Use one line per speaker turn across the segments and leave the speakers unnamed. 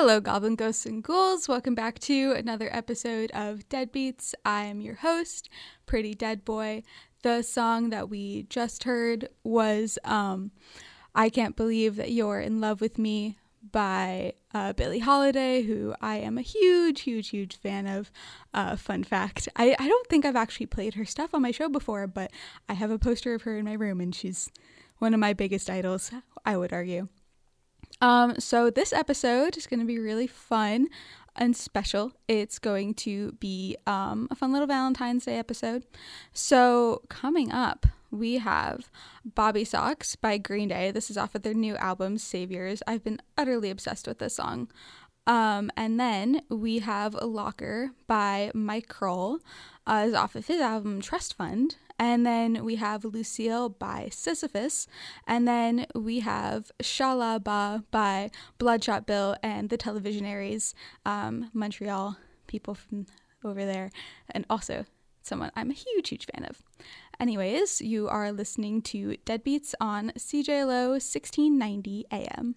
Hello, Goblin Ghosts and Ghouls. Welcome back to another episode of Deadbeats. I am your host, Pretty Dead Boy. The song that we just heard was I Can't Believe That You're in Love With Me by Billie Holiday, who I am a huge fan of. Fun fact, I don't think I've actually played her stuff on my show before, but I have a poster of her in my room and she's one of my biggest idols, I would argue. So this episode is going to be really fun and special. It's going to be a fun little Valentine's Day episode. So coming up, we have Bobby Socks by Green Day. This is off of their new album, Saviors. I've been utterly obsessed with this song. And then we have Locker by Mike Kroll, is off of his album Trust Fund. And then we have Lucille by Sisyphus. And then we have Shala Ba by Bloodshot Bill and the Televisionaries, Montreal people from over there. And also someone I'm a huge fan of. Anyways, you are listening to Deadbeats on CJLO 1690 AM.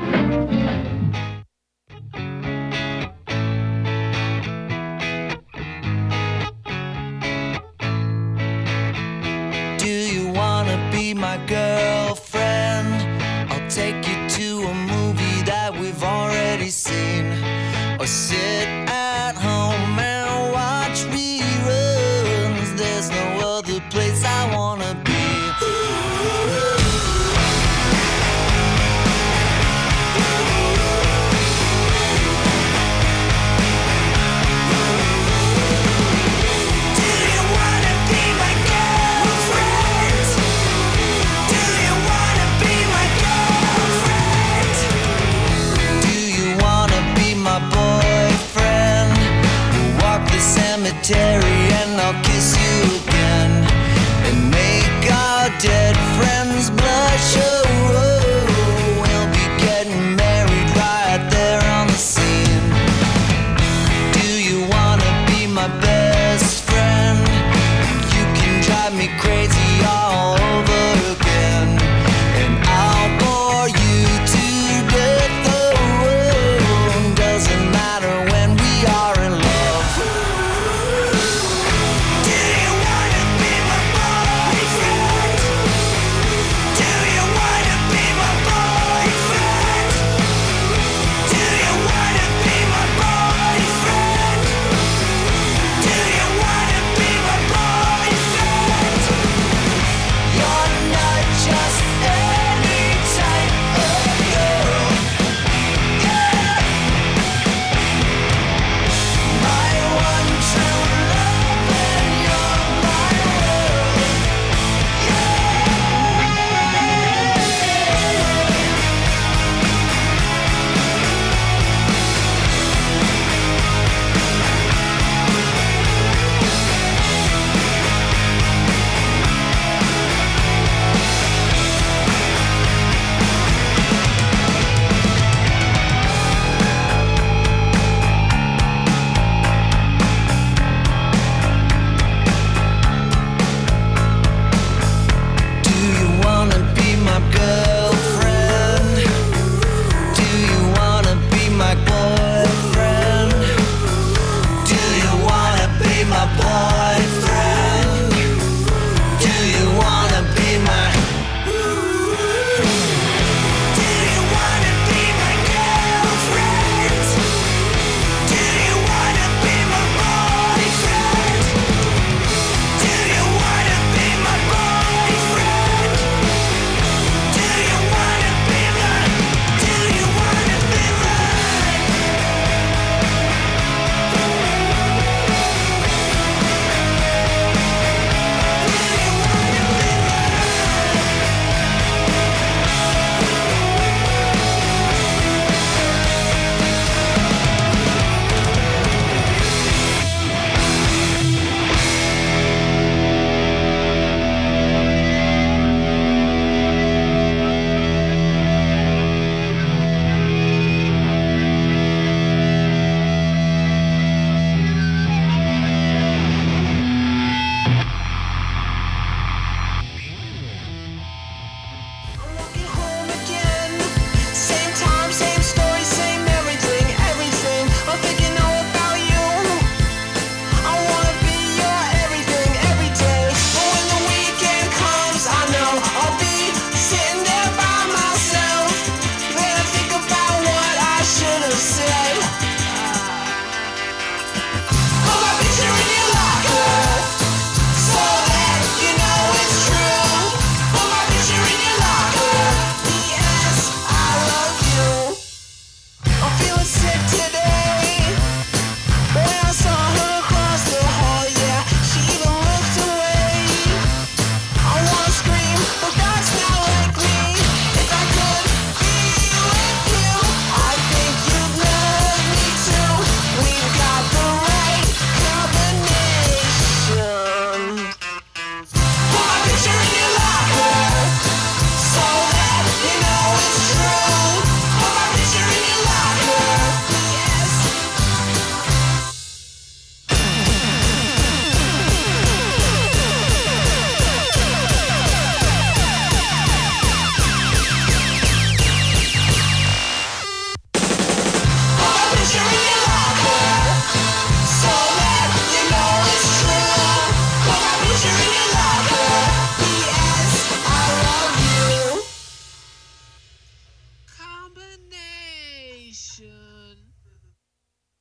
Be my girlfriend. I'll take you to a movie that we've already seen, or sit at home and watch reruns. There's no other place I wanna be. Boyfriend.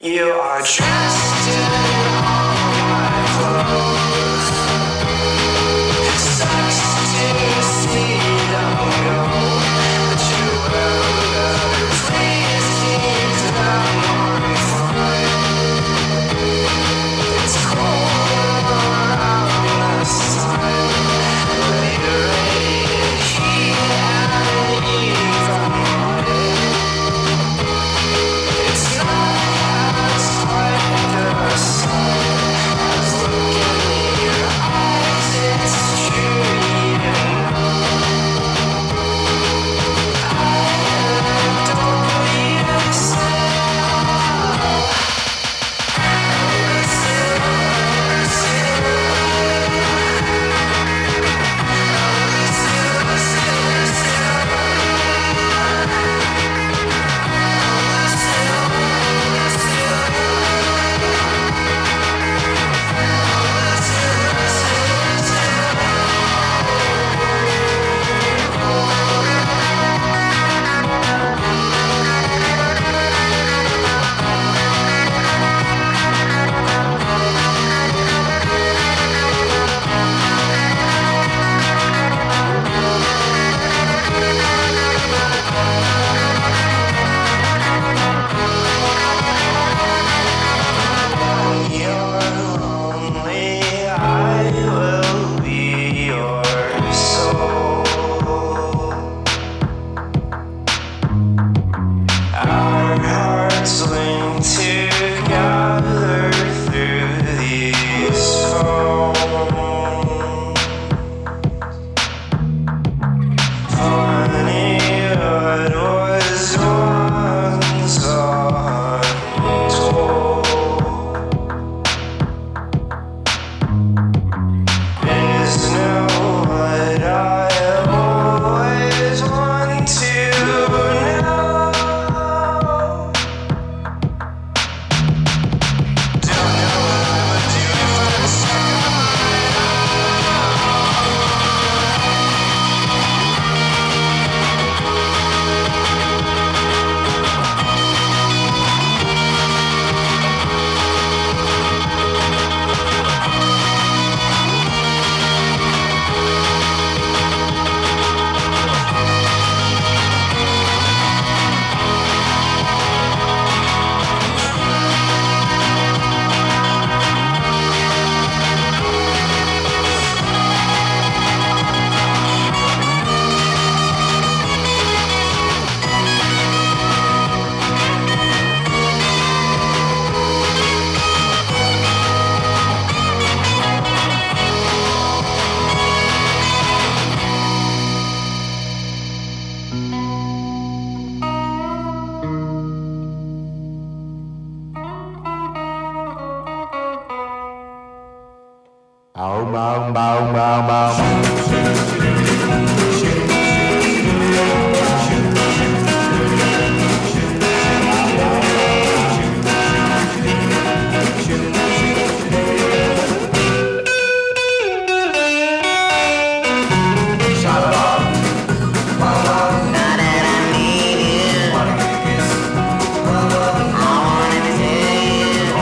You are dressed in all my clothes. It sucks to see them go, but you will please keep them on fire. It's cold around this time, but you're radiant heat and even light. It's not as hard as sun as looking in your eyes. It's true, you know. I adore you so.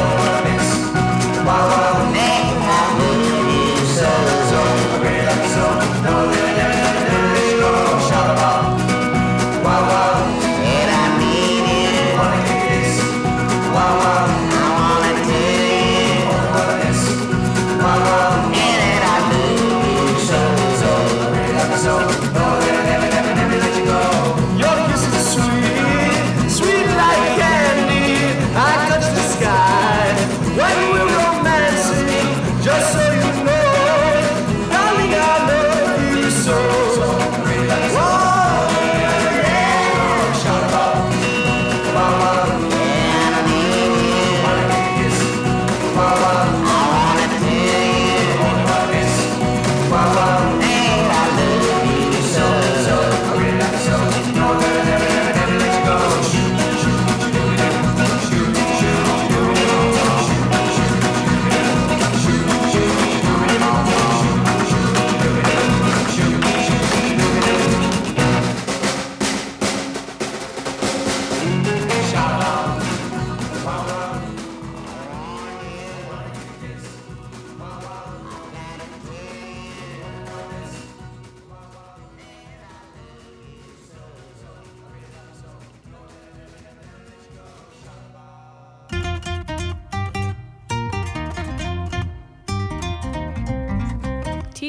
So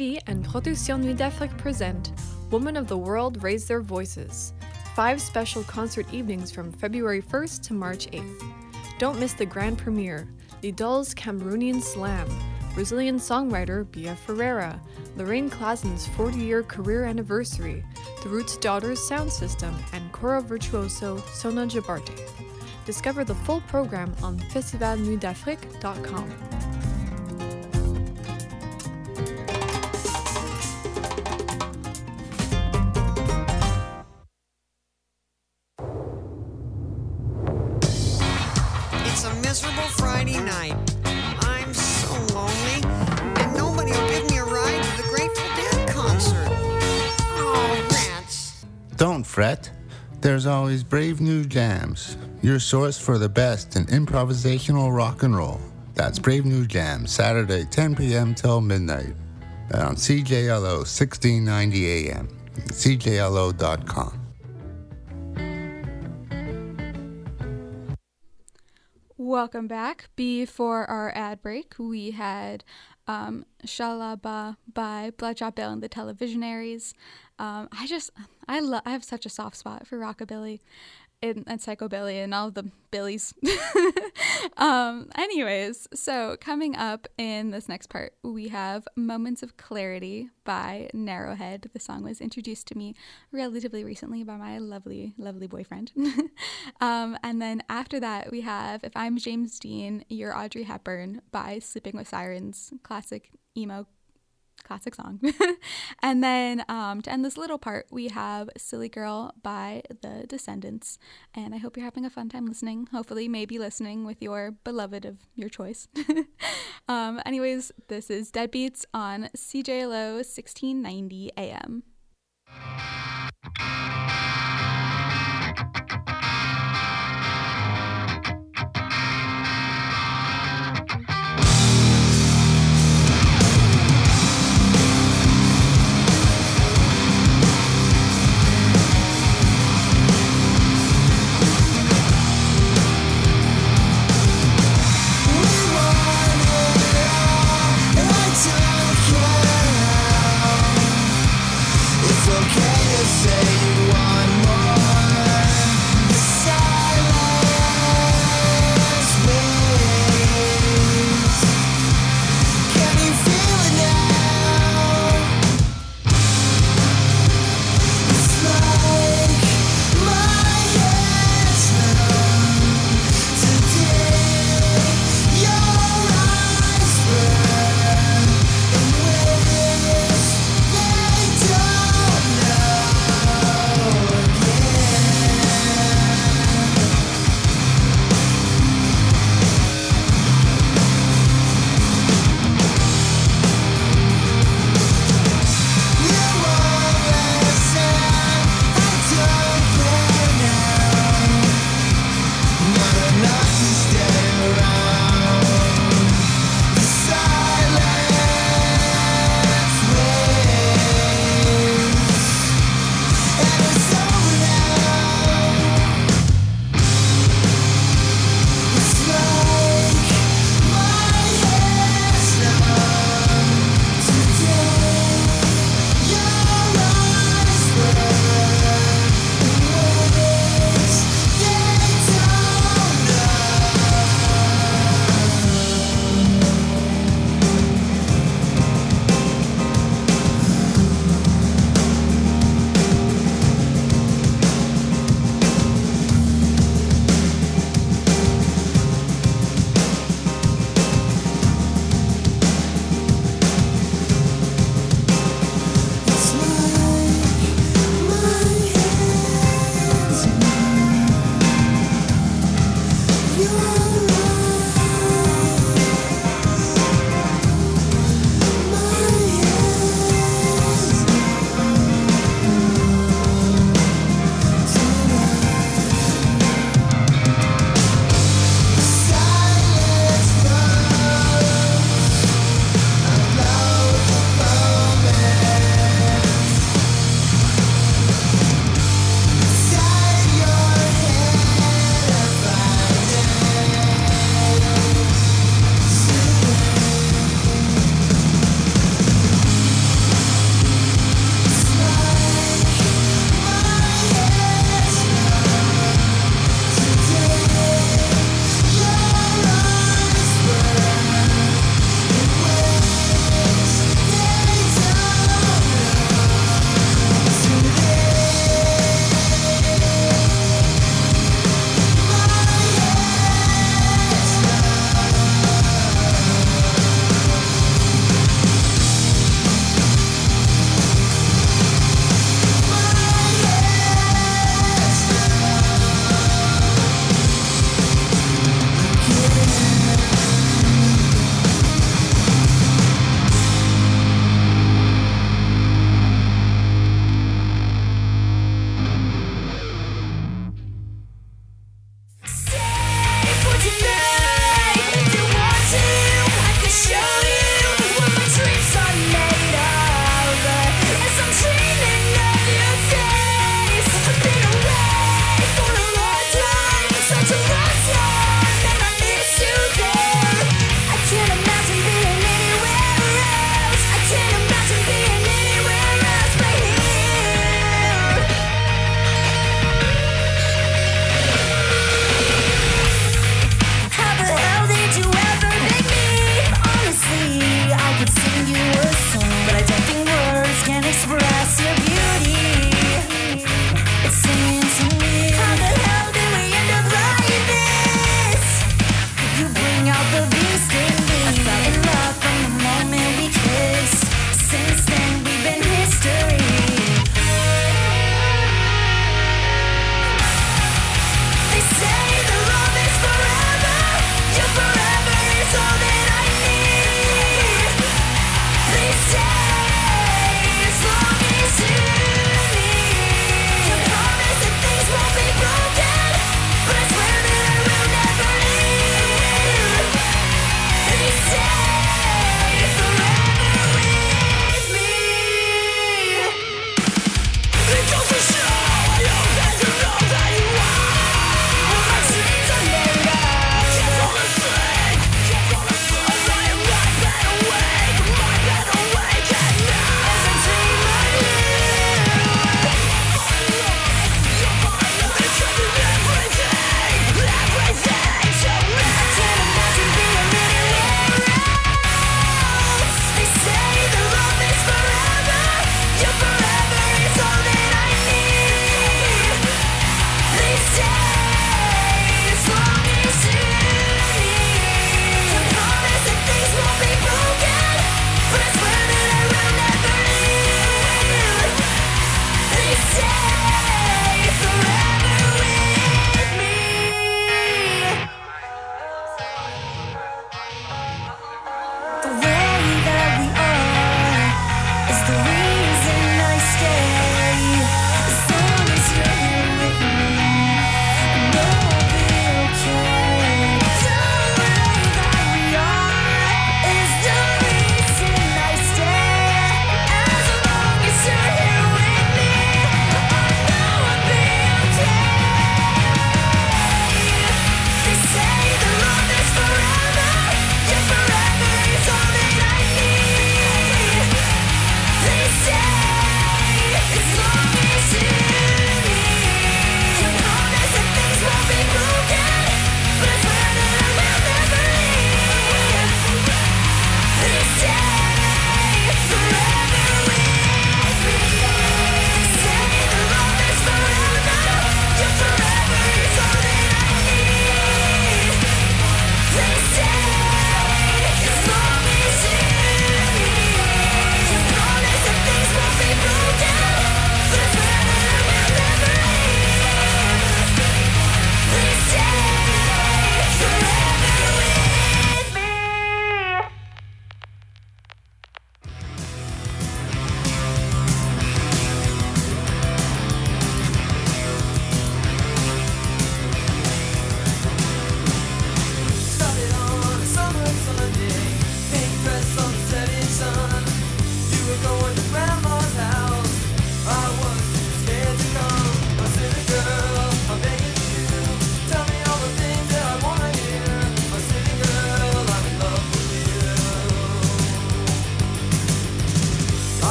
Katie and Production Nuit d'Afrique present Women of the World Raise Their Voices, 5 special concert evenings from February 1st to March 8th. Don't miss the grand premiere, Lidl's Cameroonian Slam, Brazilian songwriter Bia Ferreira, Lorraine Klazen's 40-year career anniversary, The Roots Daughters sound system, and Cora virtuoso Sona Jabarte. Discover the full program on festivalnuitdafrique.com.
It's a miserable Friday night. I'm so lonely, and nobody will give me a ride to the Grateful Dead concert. Oh, rats.
Don't fret. There's always Brave New Jams, your source for the best in improvisational rock and roll. That's Brave New Jams, Saturday, 10 p.m. till midnight on CJLO 1690 AM, cjlo.com.
Welcome back. Before our ad break, we had Shalaba by Blood Shot Bill and the Televisionaries. I have such a soft spot for rockabilly and psychobilly and all the billies. Anyways, so coming up in this next part, we have Moments of Clarity by Narrowhead. The song was introduced to me relatively recently by my lovely, lovely boyfriend. And then after that, we have If I'm James Dean, You're Audrey Hepburn by Sleeping with Sirens, classic emo classic song. And then to end this little part, we have Silly Girl by The Descendants. And I hope you're having a fun time listening. Hopefully, maybe listening with your beloved of your choice. Anyways, this is Deadbeats on CJLO 1690 AM.
It's okay to say you want more.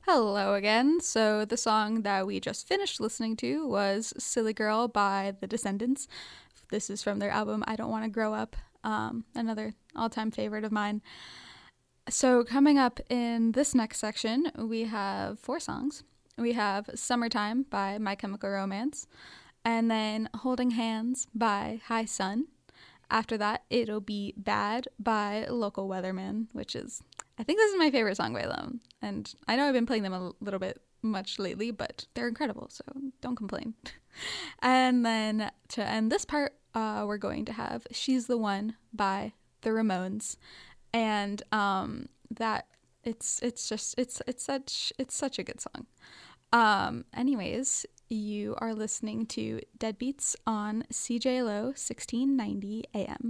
Hello again. So the song that we just finished listening to was Silly Girl by The Descendants. This is from their album I Don't Want to Grow Up, another all-time favorite of mine. So coming up in this next section, we have 4 songs. We have Summertime by My Chemical Romance, and then Holding Hands by High Sun. After that, it'll be Bad by Local Weatherman, which is, I think this is my favorite song by them. And I know I've been playing them a little bit much lately, but they're incredible, so don't complain. And then to end this part, we're going to have She's the One by The Ramones. And that it's such a good song. Anyways, you are listening to Deadbeats on CJLO 1690 AM.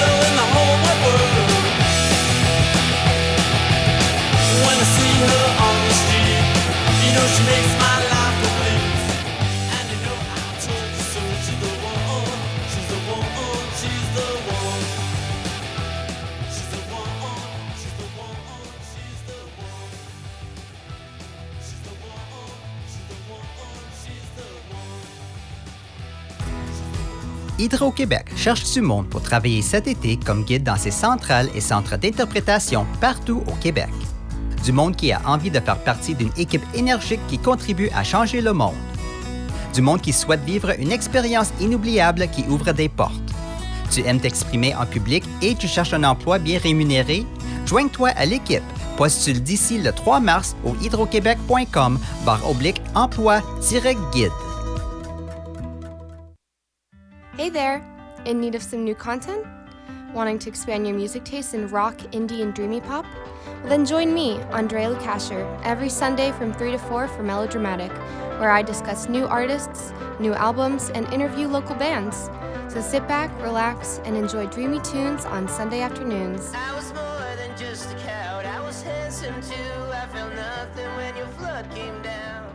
girl in the whole wide world. When I see her on the street, you know she makes my life complete. And you know I told you so. She's the one, she's the one, she's the one. She's the one, she's the one, she's the one. She's the one, she's the one, she's the one.
Hydro-Québec cherche du monde pour travailler cet été comme guide dans ses centrales et centres d'interprétation partout au Québec. Du monde qui a envie de faire partie d'une équipe énergique qui contribue à changer le monde. Du monde qui souhaite vivre une expérience inoubliable qui ouvre des portes. Tu aimes t'exprimer en public et tu cherches un emploi bien rémunéré? Joins-toi à l'équipe. Postule d'ici le 3 mars au hydroquebec.com/emploi-guide.
Hey there! In need of some new content? Wanting to expand your music taste in rock, indie, and dreamy pop? Well, then join me, Andrea Lukasher, every Sunday from 3 to 4 for Melodramatic, where I discuss new artists, new albums, and interview local bands. So sit back, relax, and enjoy dreamy tunes on Sunday afternoons.
I was more than just a coward. I was handsome too. I felt nothing when your flood came down.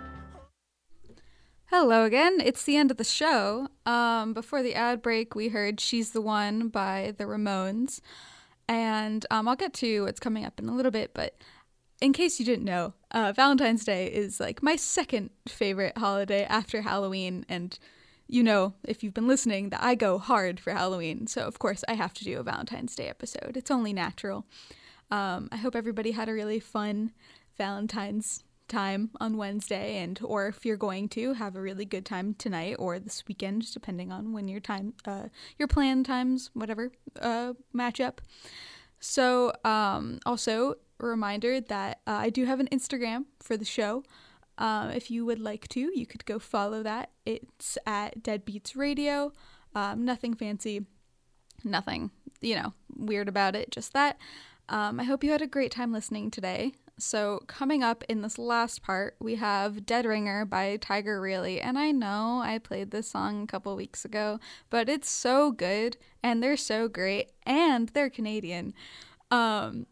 Hello again. It's the end of the show. Before the ad break, we heard She's the One by the Ramones. And I'll get to what's coming up in a little bit, but in case you didn't know, Valentine's Day is like my second favorite holiday after Halloween. And you know, if you've been listening, that I go hard for Halloween. So of course I have to do a Valentine's Day episode. It's only natural. I hope everybody had a really fun Valentine's time on Wednesday, and or if you're going to have a really good time tonight or this weekend, depending on when your planned times, whatever, match up. So also a reminder that I do have an Instagram for the show. If you would like to, you could go follow that. It's at Deadbeats Radio. Nothing fancy, nothing, weird about it, just that. I hope you had a great time listening today. So coming up in this last part, we have Dead Ringer by Tiger Really. And I know I played this song a couple weeks ago, but it's so good and they're so great and they're Canadian. And,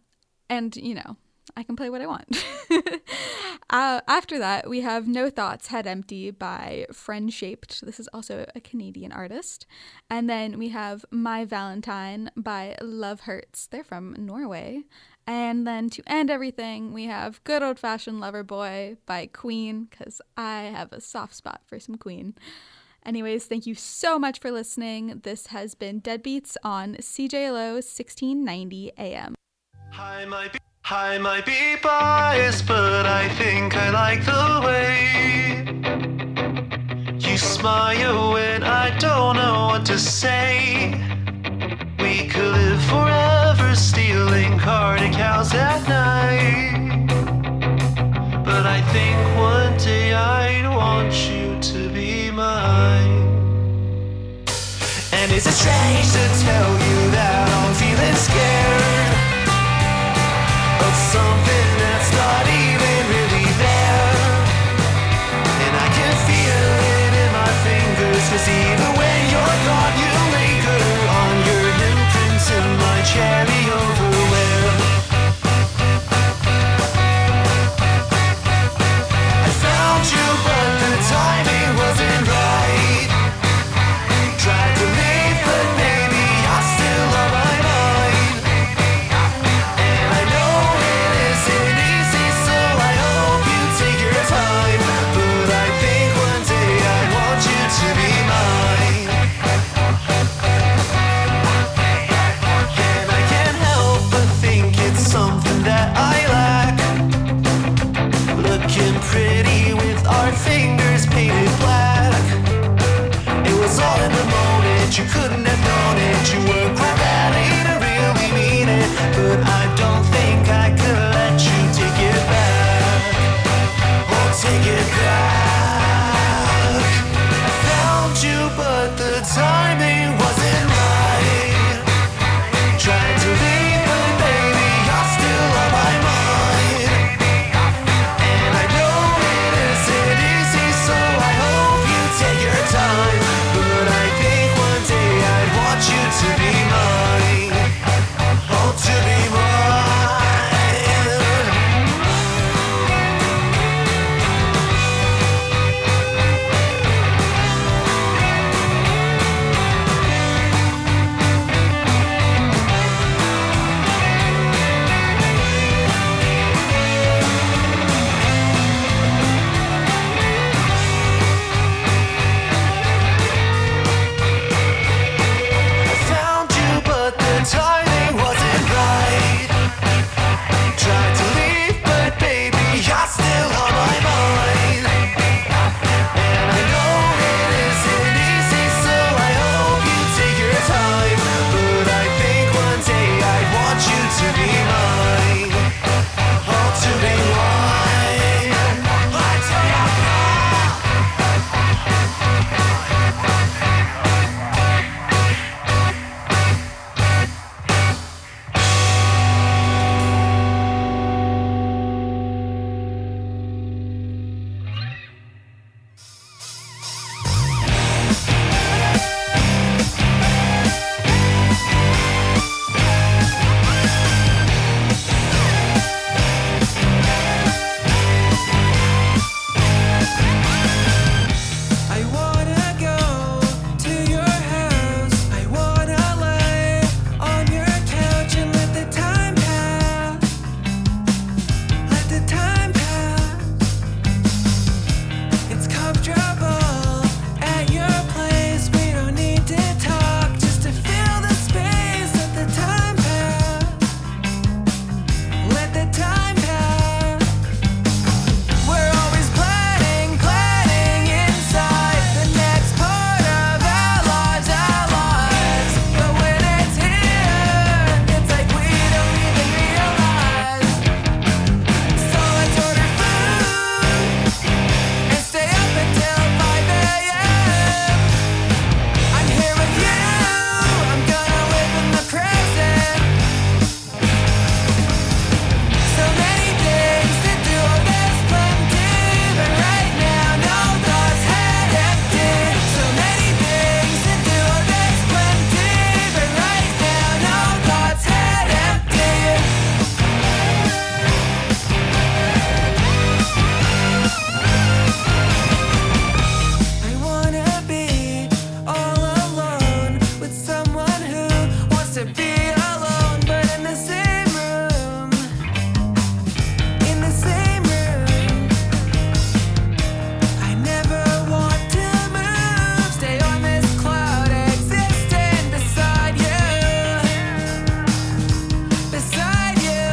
I can play what I want. After that, we have No Thoughts, Head Empty by Friend Shaped. This is also a Canadian artist. And then we have My Valentine by Love Hurts. They're from Norway. And then to end everything, we have Good Old Fashioned Lover Boy by Queen, because I have a soft spot for some Queen. Anyways, thank you so much for listening. This has been Deadbeats on CJLO 1690 AM.
I might be biased, but I think I like the way you smile when I don't know what to say. We could live forever stealing cardiac cows at night, but I think one day I'd want you to be mine. And is it strange to tell you that I'm feeling scared of something that's not even really there? And I can feel it in my fingers, 'cause even when you're gone you linger on your imprints in my cherry overwear. I found you but the timing wasn't right. Tried to leave but maybe
to be alone, but in the same room. In the same room. I never want to move. Stay on this cloud, existing beside you. Beside you.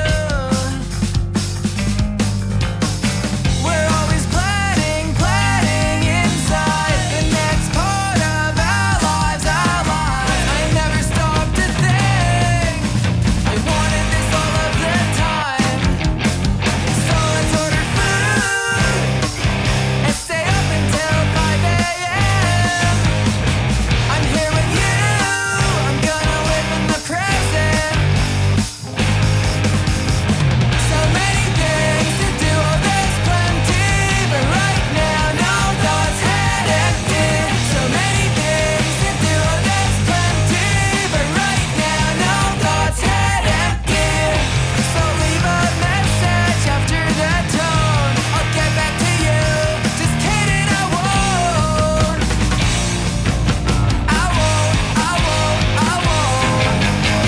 We're always planning inside the next part of our lives. I never stopped to think. I wanted this all of the time. So let's order food and stay up until 5 a.m. I'm here with you. I'm gonna live in the present. So many things to do, oh there's plenty, but right now no thoughts head empty. So many things to do, oh there's plenty, but right now no thoughts head empty. So leave a message after the tone. I'll get back to you. Just kidding, I won't. I won't. I won't. I won't.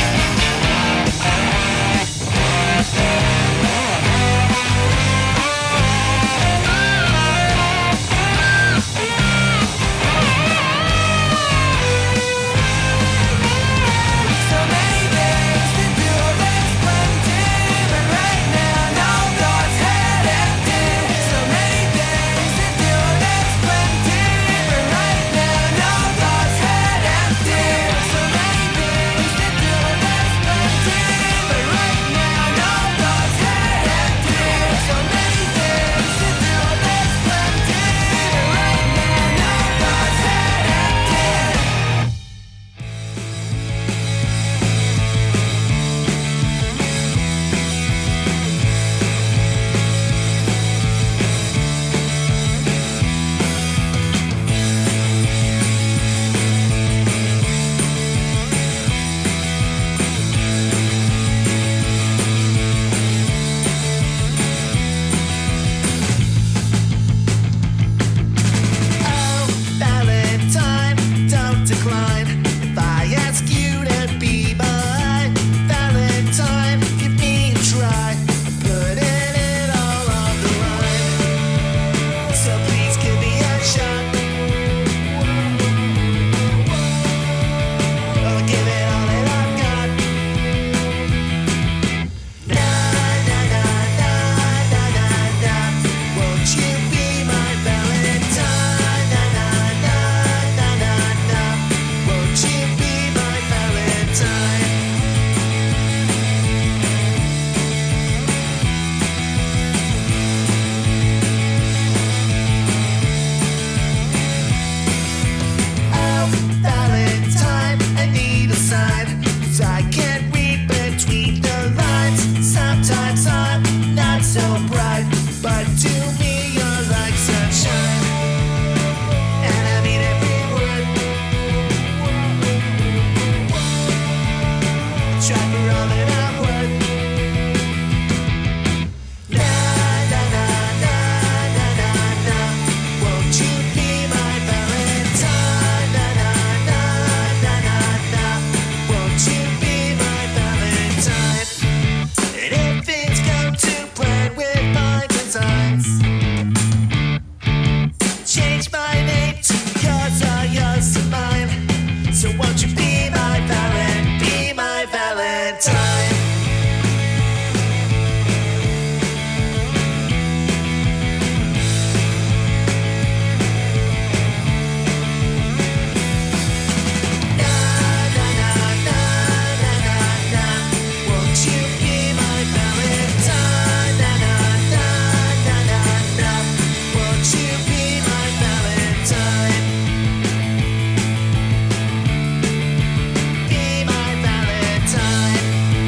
So many things to do, there's plenty, but right now no thoughts head empty. So many things to do, there's plenty, but right now no thoughts head empty. So many things to do, there's plenty, but right now no thoughts head empty. So many things to do, there's plenty, but right now no thoughts head empty. Oh, Valentine, don't decline. If I ask you to be my Valentine, give me a try. I'm putting it all on the line. So please give me a shot. I'll give it all that I've got. Na na na na na na na. Won't you be my Valentine? Na na na na na na. Won't you be my Valentine? Oh, Valentine, I need a sign, 'cause I can't read between the lines. Sometimes I'm not so bright, but to me you're like sunshine. And I mean every word. Try for all that I'm worth. Na na na na na na na. Won't you be my Valentine? Na na na na na na. Won't you be my Valentine? And if things go to plan with my designs, change my name to yours or yours to mine. So won't you be my Valentine? Be my Valentine. Na na na na na na na. Won't you be my Valentine? Na na na na na na. Won't you be my Valentine? Be my Valentine.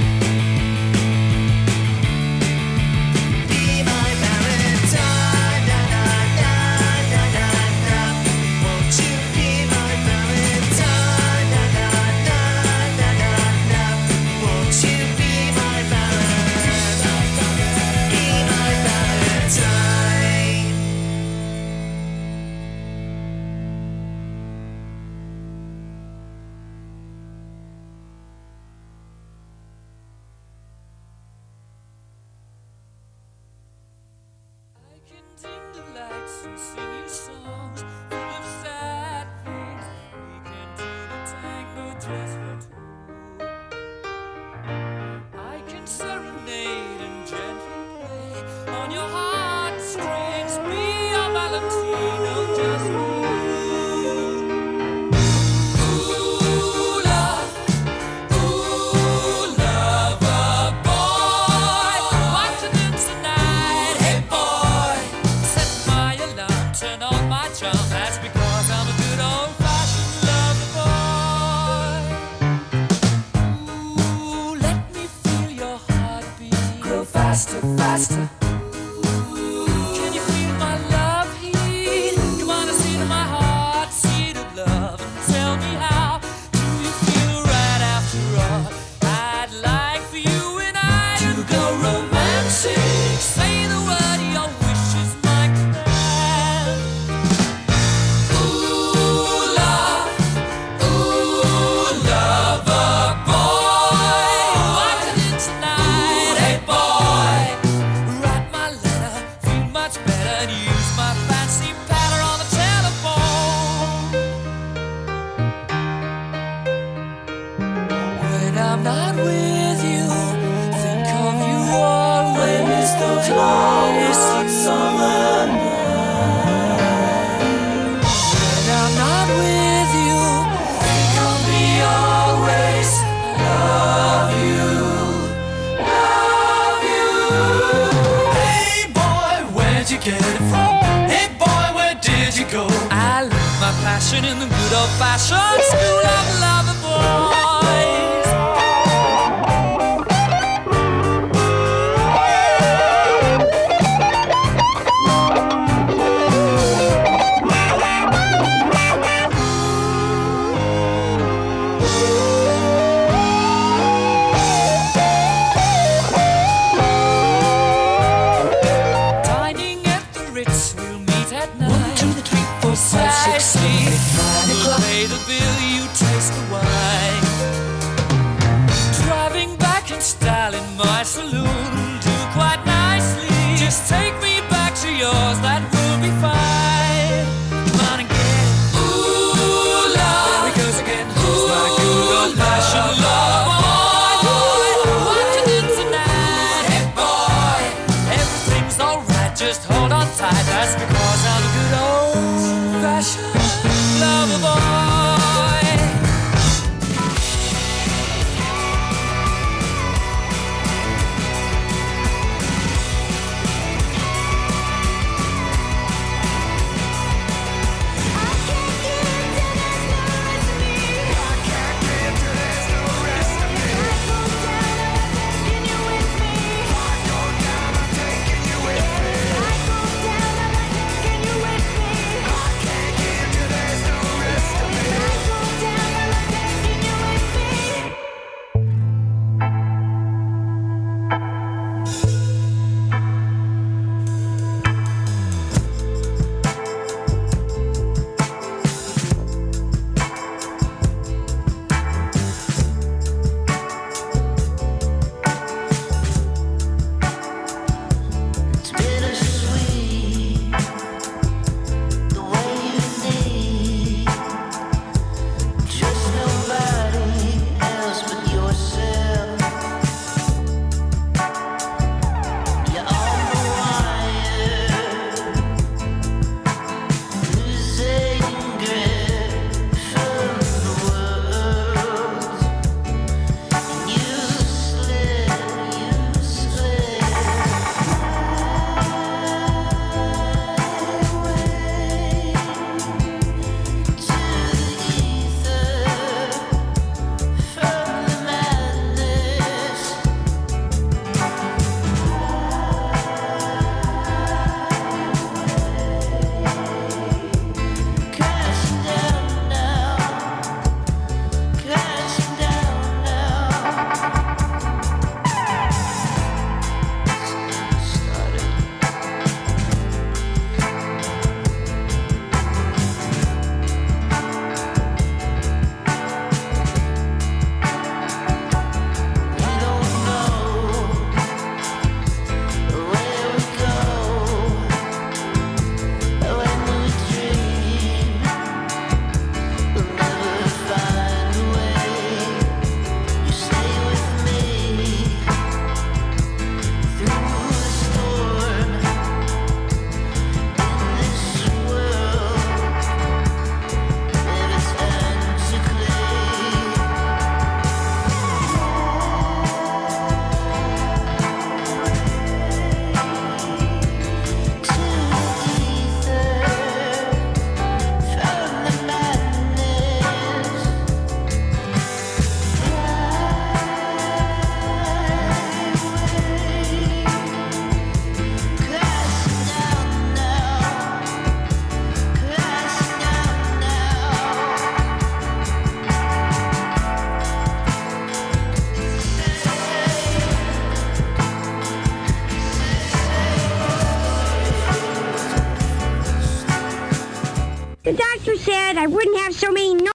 faster, faster. Can you feel my love heat? Come on and see to my heart, seed of love, and tell me how do you feel right after all? I'd like for you and I to go romantic. Say the word, your wish is my command. Ooh, love, lover boy, walking in tonight. Hey boy, write my letter, feel much better, and use my fancy patter on the telephone. When I'm not with you, think of you always. Those longest summer nights. When I'm not with you, think of me always. Love you, love you. Hey boy, where'd you get it from? Hey boy, where did you go? I learned my passion in the good old-fashioned school of lover boys. Dining at the Ritz, we'll meet at 9. 1, 2, 3, 4, 5, 6, 7, 8, 9 o'clock. Pay the bill, you taste the wine. Driving back in style in my saloon, do quite nicely. Just take me back to yours, that will be fine. Come on and get it. Ooh, love. There he goes again. He's my good old-fashioned love boy. Watching it tonight. Hey boy, everything's alright, just hold on tight. That's because I'm a good old-fashioned lover boy.
said I wouldn't have so many